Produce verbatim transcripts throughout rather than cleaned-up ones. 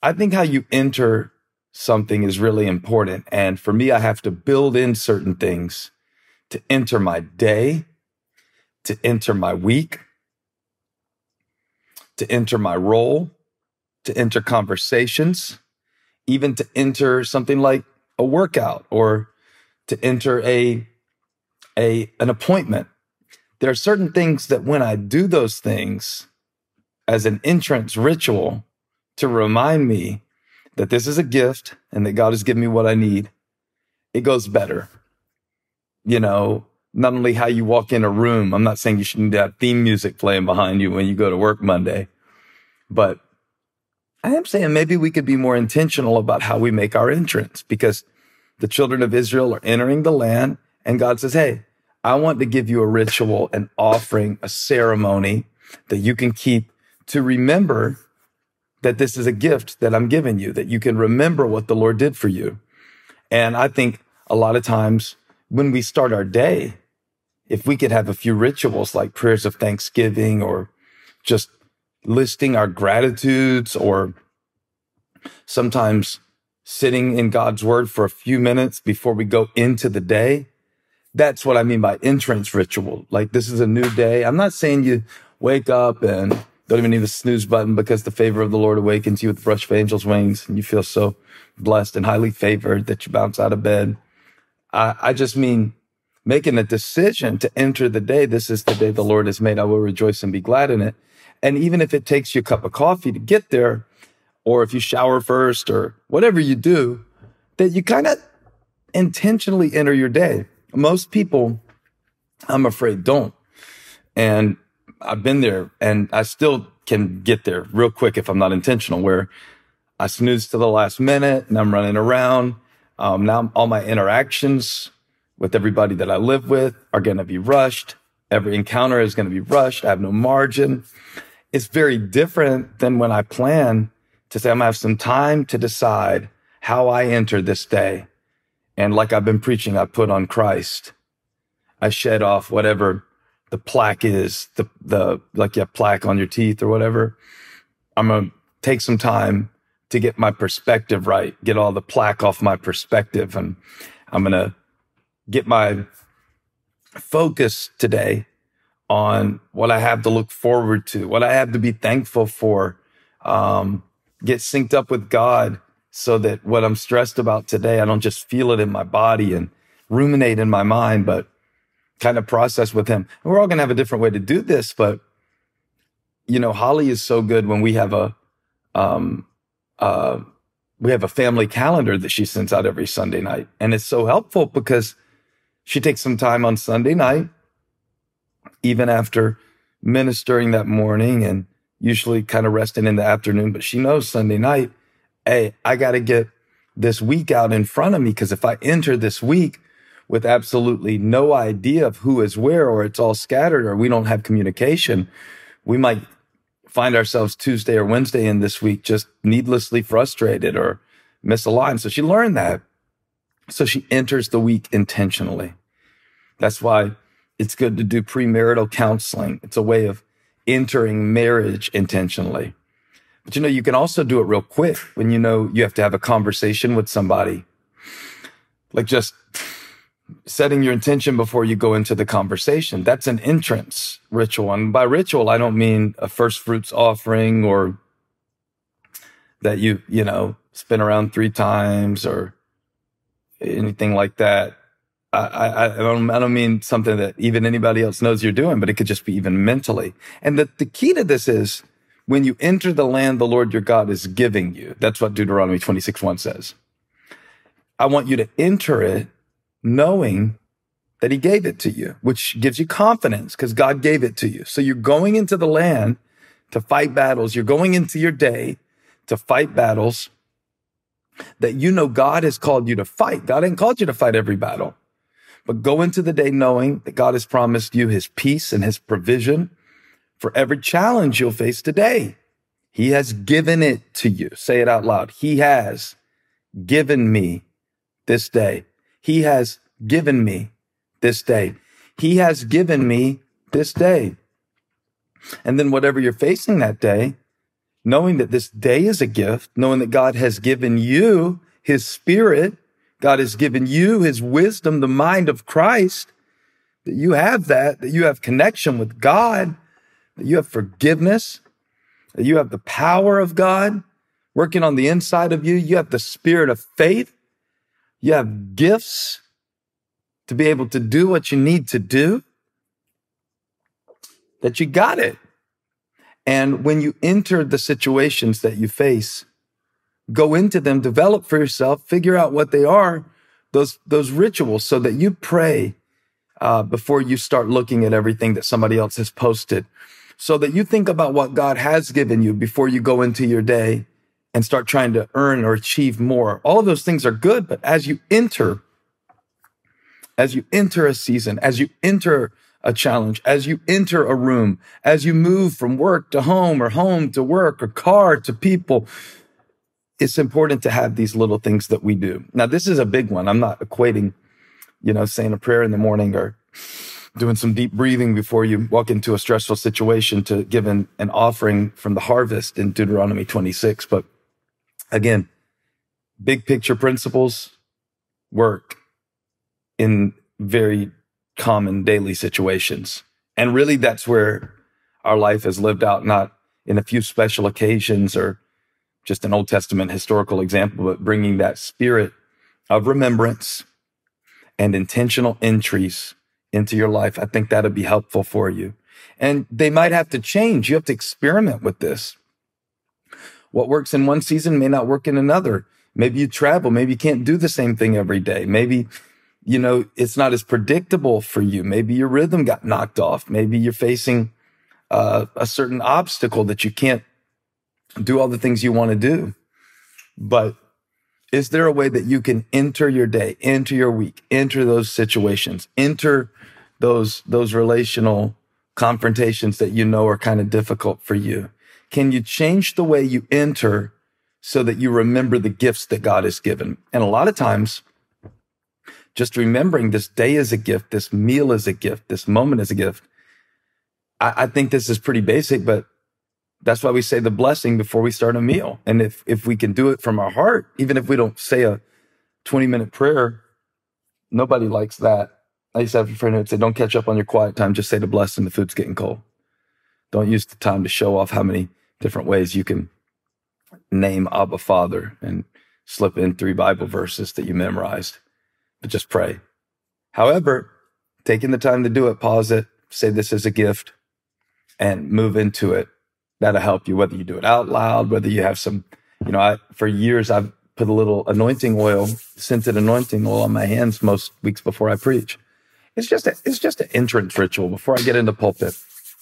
I think how you enter something is really important. And for me, I have to build in certain things to enter my day, to enter my week, to enter my role, to enter conversations, even to enter something like a workout or to enter a, a an appointment. There are certain things that when I do those things as an entrance ritual to remind me that this is a gift and that God has given me what I need, it goes better. You know, not only how you walk in a room, I'm not saying you shouldn't have theme music playing behind you when you go to work Monday, but I am saying maybe we could be more intentional about how we make our entrance, because the children of Israel are entering the land and God says, hey, I want to give you a ritual, an offering, a ceremony that you can keep to remember that this is a gift that I'm giving you, that you can remember what the Lord did for you. And I think a lot of times when we start our day, if we could have a few rituals like prayers of thanksgiving or just listing our gratitudes, or sometimes sitting in God's word for a few minutes before we go into the day. That's what I mean by entrance ritual. Like, this is a new day. I'm not saying you wake up and don't even need a snooze button because the favor of the Lord awakens you with the brush of angels' wings and you feel so blessed and highly favored that you bounce out of bed. I, I just mean making a decision to enter the day. This is the day the Lord has made. I will rejoice and be glad in it. And even if it takes you a cup of coffee to get there, or if you shower first or whatever you do, that you kind of intentionally enter your day. Most people, I'm afraid, don't. And I've been there, and I still can get there real quick if I'm not intentional, where I snooze to the last minute and I'm running around. Um, now all my interactions with everybody that I live with are going to be rushed. Every encounter is going to be rushed. I have no margin. It's very different than when I plan to say I'm going to have some time to decide how I enter this day. And like I've been preaching, I put on Christ. I shed off whatever the plaque is, the, the, like you have plaque on your teeth or whatever. I'm going to take some time to get my perspective right, get all the plaque off my perspective. And I'm going to get my focus today on what I have to look forward to, what I have to be thankful for, um, get synced up with God so that what I'm stressed about today, I don't just feel it in my body and ruminate in my mind, but kind of process with him. And we're all going to have a different way to do this, but, you know, Holly is so good when we have a, um, uh, we have a family calendar that she sends out every Sunday night. And it's so helpful because she takes some time on Sunday night, even after ministering that morning and usually kind of resting in the afternoon. But she knows Sunday night, hey, I got to get this week out in front of me, because if I enter this week with absolutely no idea of who is where, or it's all scattered, or we don't have communication, we might find ourselves Tuesday or Wednesday in this week just needlessly frustrated or misaligned. So she learned that. So she enters the week intentionally. That's why it's good to do premarital counseling. It's a way of entering marriage intentionally. But, you know, you can also do it real quick when you know you have to have a conversation with somebody. Like just setting your intention before you go into the conversation. That's an entrance ritual. And by ritual, I don't mean a first fruits offering or that you, you know, spin around three times or anything like that. I, I, I don't, I don't mean something that even anybody else knows you're doing, but it could just be even mentally. And the, the key to this is when you enter the land the Lord your God is giving you. That's what Deuteronomy twenty-six one says. I want you to enter it knowing that he gave it to you, which gives you confidence because God gave it to you. So you're going into the land to fight battles. You're going into your day to fight battles that you know God has called you to fight. God ain't called you to fight every battle, but go into the day knowing that God has promised you his peace and his provision for every challenge you'll face today. He has given it to you. Say it out loud. He has given me this day. He has given me this day. He has given me this day. And then whatever you're facing that day, knowing that this day is a gift, knowing that God has given you his Spirit, God has given you his wisdom, the mind of Christ, that you have that, that you have connection with God, that you have forgiveness, that you have the power of God working on the inside of you. You have the spirit of faith. You have gifts to be able to do what you need to do, that you got it. And when you enter the situations that you face, go into them, develop for yourself, figure out what they are, those, those rituals, so that you pray uh, before you start looking at everything that somebody else has posted, so that you think about what God has given you before you go into your day and start trying to earn or achieve more. All of those things are good, but as you enter, as you enter a season, as you enter a challenge, as you enter a room, as you move from work to home or home to work or car to people, it's important to have these little things that we do. Now, this is a big one. I'm not equating, you know, saying a prayer in the morning or doing some deep breathing before you walk into a stressful situation to give an, an offering from the harvest in Deuteronomy twenty-six. But again, big picture principles work in very common daily situations. And really, that's where our life is lived out, not in a few special occasions or just an Old Testament historical example, but bringing that spirit of remembrance and intentional entries into your life. I think that'll be helpful for you. And they might have to change. You have to experiment with this. What works in one season may not work in another. Maybe you travel. Maybe you can't do the same thing every day. Maybe, you know, it's not as predictable for you. Maybe your rhythm got knocked off. Maybe you're facing uh, a certain obstacle that you can't do all the things you want to do. But is there a way that you can enter your day, enter your week, enter those situations, enter those, those relational confrontations that you know are kind of difficult for you? Can you change the way you enter so that you remember the gifts that God has given? And a lot of times, just remembering this day is a gift, this meal is a gift, this moment is a gift. I, I think this is pretty basic, but that's why we say the blessing before we start a meal. And if, if we can do it from our heart, even if we don't say a twenty minute prayer, nobody likes that. I used to have a friend who'd say, don't catch up on your quiet time. Just say the blessing. The food's getting cold. Don't use the time to show off how many different ways you can name Abba Father and slip in three Bible verses that you memorized, but just pray. However, taking the time to do it, pause it, say this is a gift, and move into it. That'll help you, whether you do it out loud, whether you have some, you know, I, for years, I've put a little anointing oil, scented anointing oil on my hands most weeks before I preach. It's just a, it's just an entrance ritual before I get in the pulpit.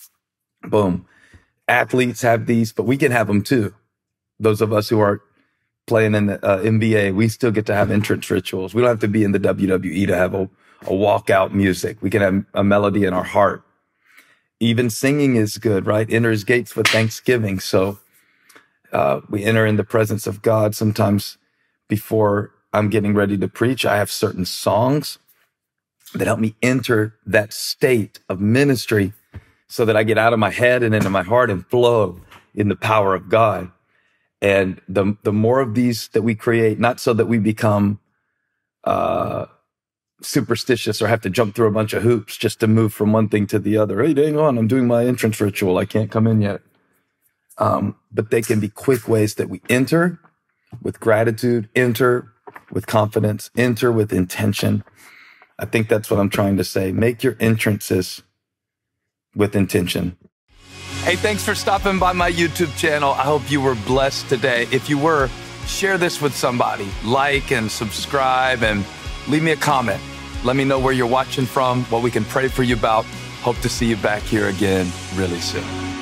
Boom. Athletes have these, but we can have them too. Those of us who are playing in the uh, N B A, we still get to have entrance rituals. We don't have to be in the W W E to have a, a walkout music. We can have a melody in our heart. Even singing is good, right? Enter his gates with thanksgiving. So uh, we enter in the presence of God. Sometimes before I'm getting ready to preach, I have certain songs that help me enter that state of ministry so that I get out of my head and into my heart and flow in the power of God. And the, the more of these that we create, not so that we become uh, superstitious or have to jump through a bunch of hoops just to move from one thing to the other. Hey, hang on, I'm doing my entrance ritual. I can't come in yet. Um, but they can be quick ways that we enter with gratitude, enter with confidence, enter with intention. I think that's what I'm trying to say. Make your entrances with intention. Hey, thanks for stopping by my YouTube channel. I hope you were blessed today. If you were, share this with somebody. Like and subscribe and leave me a comment. Let me know where you're watching from, what we can pray for you about. Hope to see you back here again really soon.